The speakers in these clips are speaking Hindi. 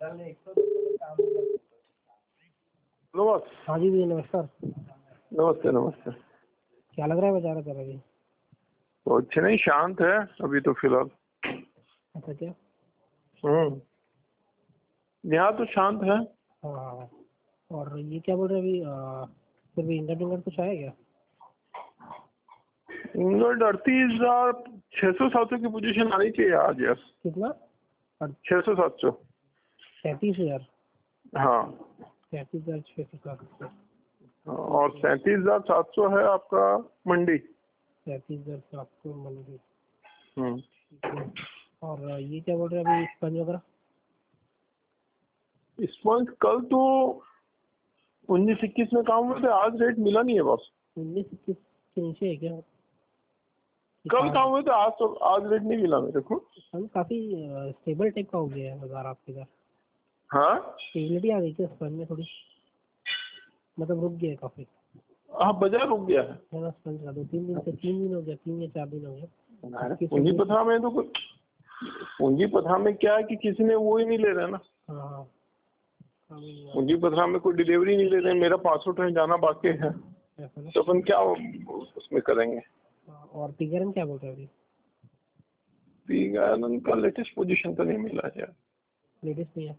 नमस्ते। हाँ जी भैया नमस्कार। नमस्ते नमस्ते। क्या लग रहा है बाजार का अभी? तो अच्छे नहीं, शांत है अभी तो फिलहाल। अच्छा क्या? यहाँ तो शांत है। हाँ। और ये क्या बोल रहे हैं अभी फिर भी इंगट विंगट कुछ आया क्या? इंग्लैंड 38,600-700 की पोजीशन आनी चाहिए आज यार। कितना? 600-700। 37,000। हाँ 37,600। और 37,700 है आपका मंडी। 37,700 मंडी। हम्म। और ये क्या बोल रहे हैं अभी स्पंज वगैरह? इस मंथ कल तो 19-21 में काम हुए थे, आज रेट मिला नहीं है बस। 19-21 के नीचे है क्या? कल काम हुए थे, आज रेट नहीं मिला मेरे को। स्पंज काफी स्टेबल टाइप का हो गया है बाजार आपके इधर। हाँ स्टेबिलिटी आ गई क्या स्पंज में थोड़ी? मतलब रुक गया है काफी। हाँ बाजार रुक गया है। स्पंज का 2-3 दिन से 3 दिन हो गया, 3 या 4 दिन हो गया। पूंजी पथा में तो कुछ, पूंजी पथा में क्या है कि किसी ने वो ही नहीं ले रहा ना। हाँ। पूंजी पथा में कोई डिलीवरी नहीं ले रहे। मेरा 500 ट्रेन जाना बाकी है, तो अपन क्या उसमें करेंगे। और पीगरन क्या बोल रहे हैं अभी? पीगरन का लेटेस्ट पोजीशन तो नहीं मिला है। लेटेस्ट नहीं है।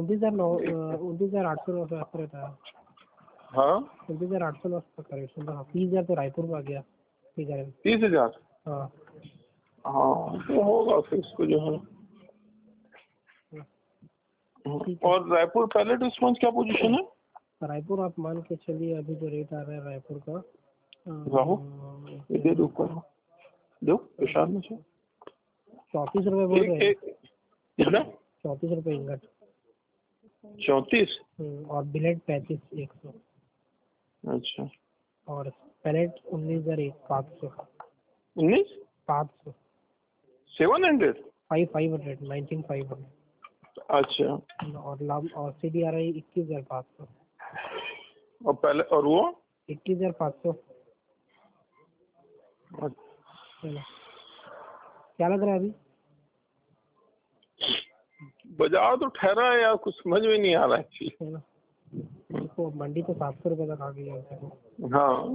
29,800 रहता है। हाँ 29,800 का रेट सुन रहा। 30,000 तो रायपुर में आ गया पीगरन। 30,000। हाँ तो होगा फिर इसको जो है। और रायपुर पैलेट रिस्पॉन्स क्या पोजीशन है? रायपुर आप मान के चलिए अभी जो रेट आ रहा है रायपुर का राहु दे दो दो प्रसाद में से 34 रुपये बोल रहे हैं। कितना? 34 रुपये इंगट। 34। और बिलेट 35,100। अच्छा। और पैलेट 19,500। 19,500 700। 19,500। अच्छा। और CDRI 21,500। और पहले और वो 21,500। क्या लग रहा है अभी? बाजार तो ठहरा है यार, कुछ समझ में नहीं आ रहा है। तो मंडी तो 700 रुपये तक आ गई है। हाँ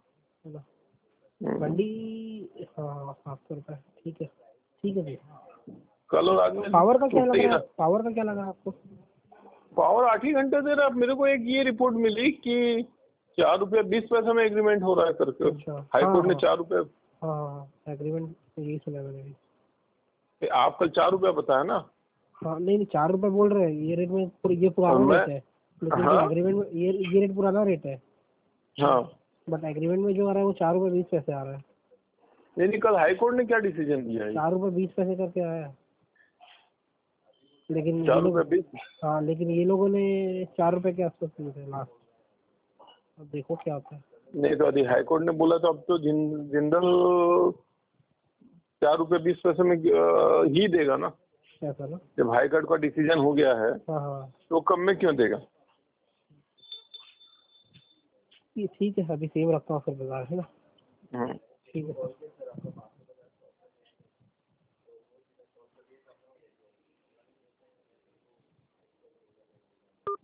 मंडी। हाँ 700 रुपये। ठीक है भैया। कल और आज में पावर का क्या लग रहा है? पावर का क्या लगा आपको? पावर 8 ही घंटे दे रहा है। मेरे को एक ये रिपोर्ट मिली कि 4 रुपये 20 पैसे में एग्रीमेंट हो रहा है करके। अच्छा। हाईकोर्ट ने 4 रुपये। हाँ एग्रीमेंट यही सुना मैंने भी। आप कल 4 रुपया बताया ना? हाँ नहीं 4 रुपये बोल रहे हैं। ये रेट में ये पुराना रेट है, लेकिन जो एग्रीमेंट में ये रेट पुराना रेट है। हाँ बट एग्रीमेंट में जो आ रहा है वो 4 रुपये 20 पैसे आ रहा है। नहीं कल हाईकोर्ट ने क्या डिसीजन दिया है? 4 रुपये 20 पैसे करके आया है। लेकिन 4 रुपये 20। हाँ लेकिन ये लोगों ने 4 रुपये के आसपास दिए थे लास्ट। अब देखो क्या होता है। नहीं तो अभी हाईकोर्ट ने बोला तो अब तो जिंदल 4 रुपये 20 पैसे में ही देगा ना। ऐसा ना? जब हाईकोर्ट का डिसीजन हो गया है हाँ तो कम में क्यों देगा? ठीक है अभी सेम रखता हूँ फिर बाजार, है ना? हम्म। ठीक है सर।